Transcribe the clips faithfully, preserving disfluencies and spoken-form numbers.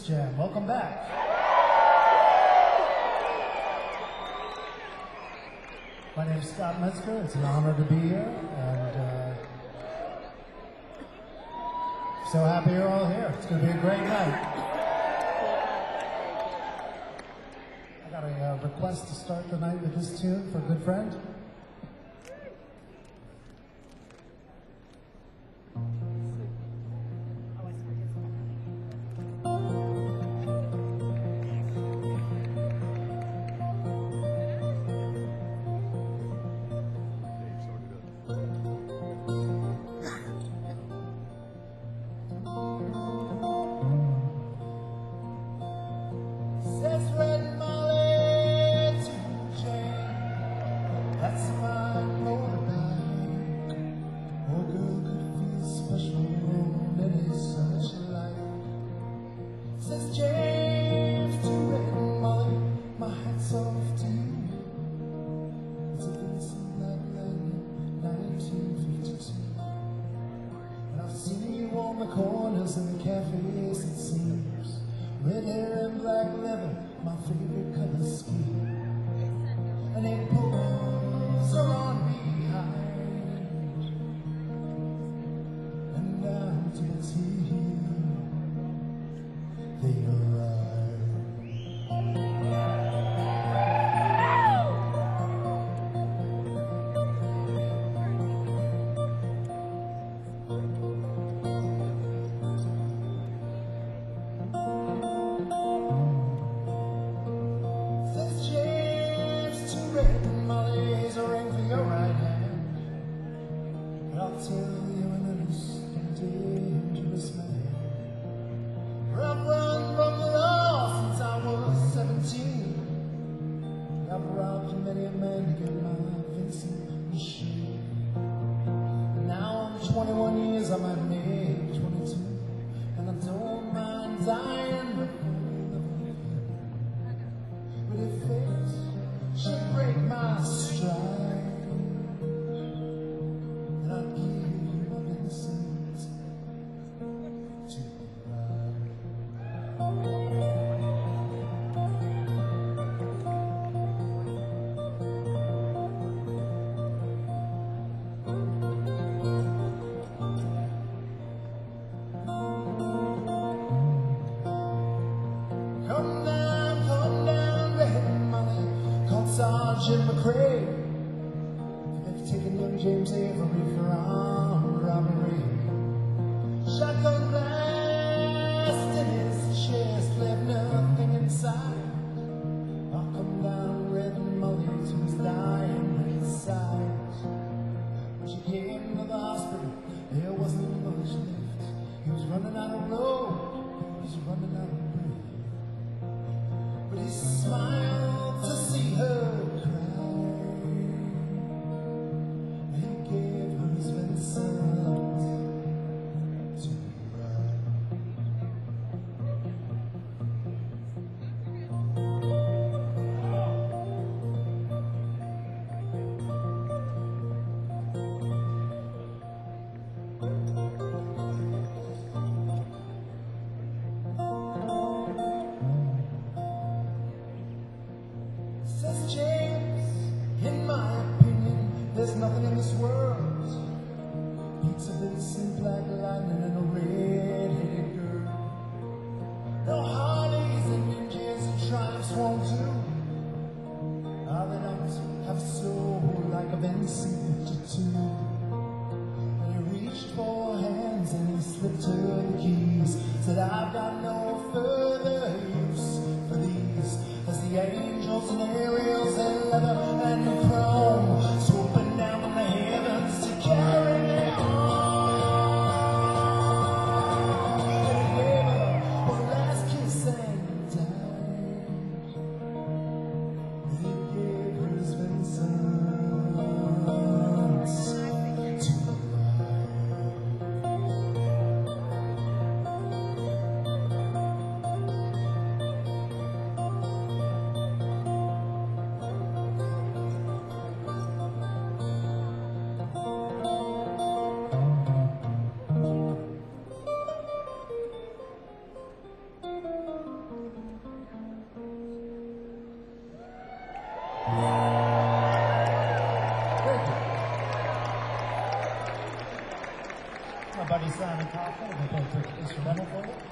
Christmas Jam. Welcome back. My name is Scott Metzger. It's an honor to be here, and uh, so happy you're all here. It's going to be a great night. I got a uh, request to start the night with this tune for a good friend. Sergeant McCrae, they've taken young James Avery for armed robbery. Shotgun blast in his chest, left nothing inside. I'll come down red and molly to his dying side. When she came to the hospital, there wasn't much left. He was running out of road, he was running out of breath. But he smiled to see her. buddy Simon Kaufman, and they play the instrumental for you.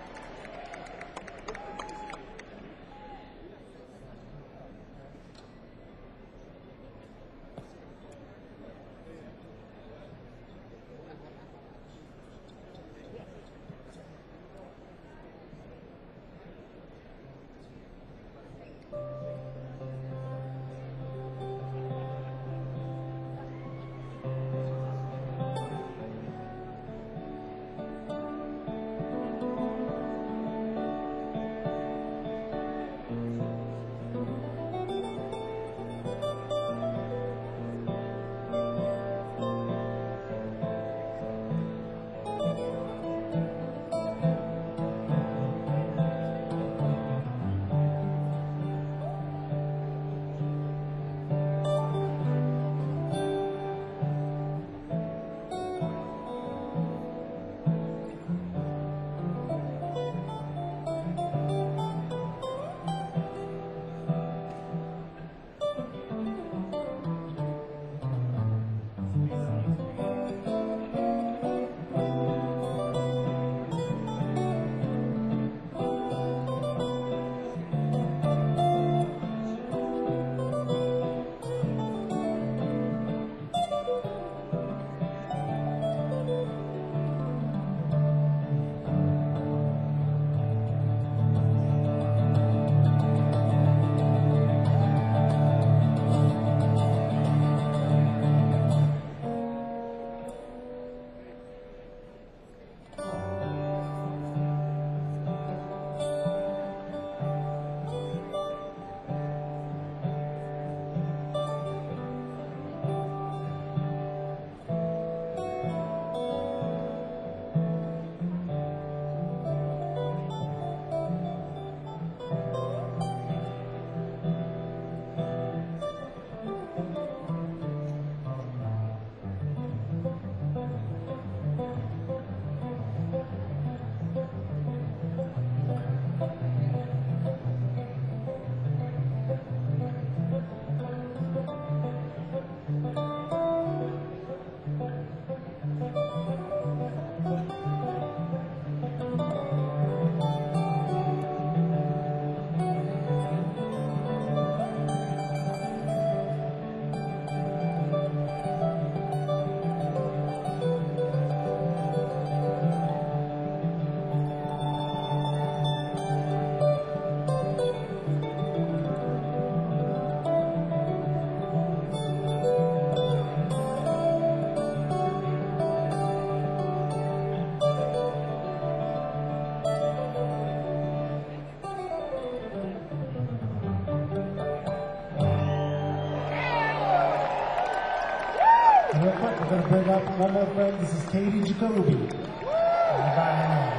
Real quick, we're going to bring up one more friend. This is Katie Jacoby. Bye.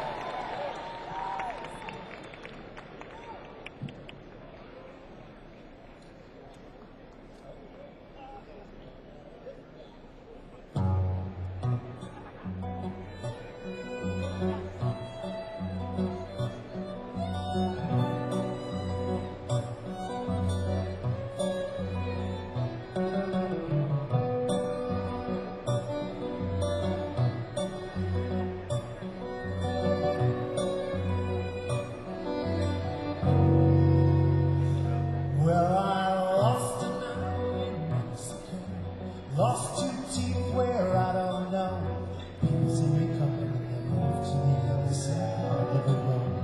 Lost two teeth where I don't know. People see me coming and move to the other side of the road.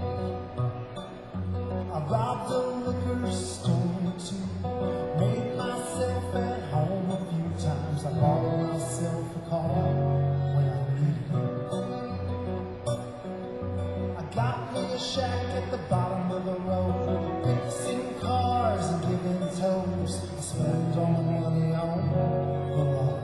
I robbed a liquor store too. Made myself at home a few times. I bought myself a car when I needed it. I got me a shack at the bottom of the road, fixing cars and giving toes. I spend all my money on the road.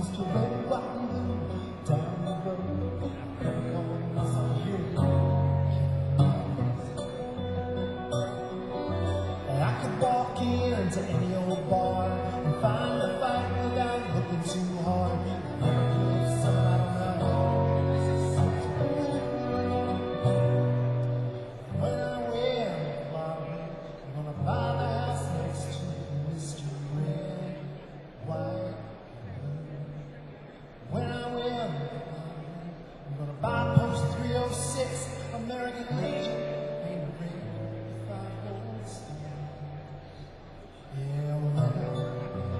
Mister Red, White, and Blue down the road. I'm calling myself here. And I could walk into any old bar and find a fight without looking too hard. Some I don't know. When I win the lottery, I'm gonna buy the house next to Mister Red, White, and Blue. When I win the lottery, I'm gonna buy Post three oh six, American Legion, and a ring with five gold stars. Yeah, when I win the lottery.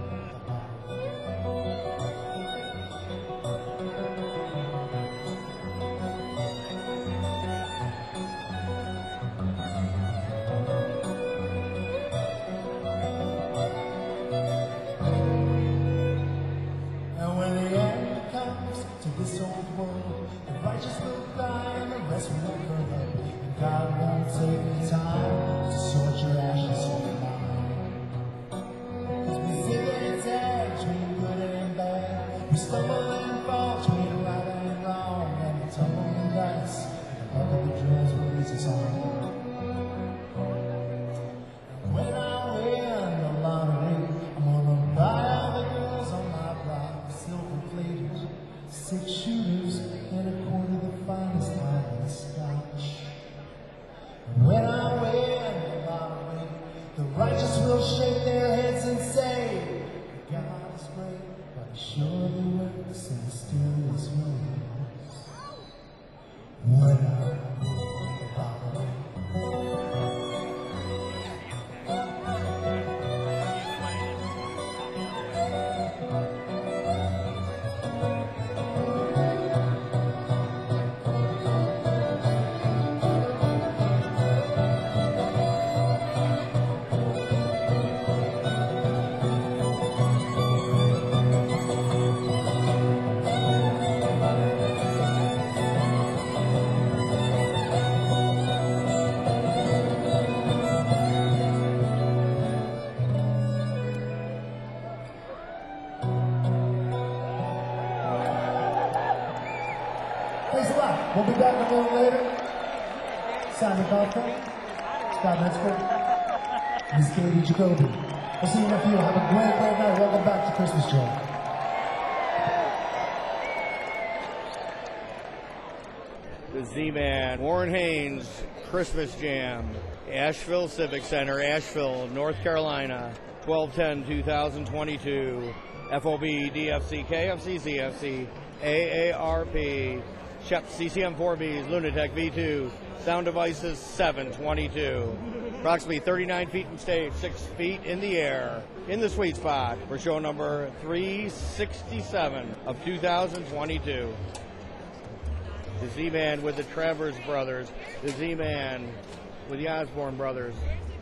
And when the end comes to this old world, the righteous will die and the rest will burn up. And God won't take the time to sort your ashes from mine. 'Cause we zig and zag between good and bad. We stumble and fall between right and wrong. And the tumbling dice, the luck of the drums will lead us on. And when I win the lottery, I'm gonna buy all the girls on my block silver plated, six shooters, and a quart of the finest Highland Scotch. And when I win the lottery, the righteous will shake their heads and say, God is great, but he surely works in mysterious ways. When I win the lottery. Thanks a lot. We'll be back a little later. Simon Goffin, Scott Metzger, Miss Katie Jacoby. We'll see you in a few. Have a great, great night. Welcome back to Christmas Jam. The Z-Man, Warren Haynes, Christmas Jam, Asheville Civic Center, Asheville, North Carolina, twelve ten twenty-two, F O B, D F C, K F C, C F C, A A R P, Shep C C M four Bs, Lunatech V two, Sound Devices seven twenty-two. Approximately thirty-nine feet from stage, six feet in the air, in the sweet spot for show number three sixty-seven of two thousand twenty-two. The Z-Man with the Travers Brothers, the Z-Man with the Osborne Brothers,